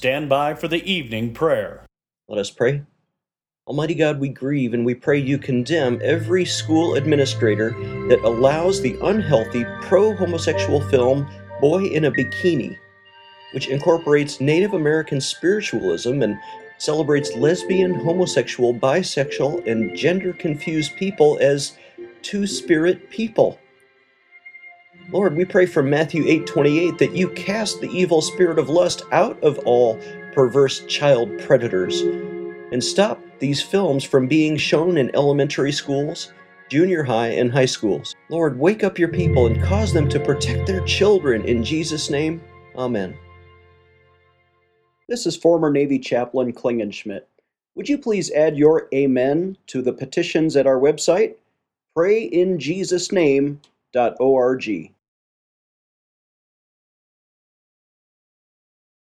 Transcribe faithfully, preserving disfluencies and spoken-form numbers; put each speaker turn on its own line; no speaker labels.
stand by for the evening prayer.
Let us pray. Almighty God, we grieve and we pray you condemn every school administrator that allows the unhealthy pro-homosexual film Boy in a Bikini, which incorporates Native American spiritualism and celebrates lesbian, homosexual, bisexual, and gender-confused people as two-spirit people. Lord, we pray from Matthew eight twenty-eight that you cast the evil spirit of lust out of all perverse child predators and stop these films from being shown in elementary schools, junior high, and high schools. Lord, wake up your people and cause them to protect their children. In Jesus' name, amen.
This is former Navy Chaplain Klingenschmidt. Would you please add your amen to the petitions at our website, pray in jesus name dot org.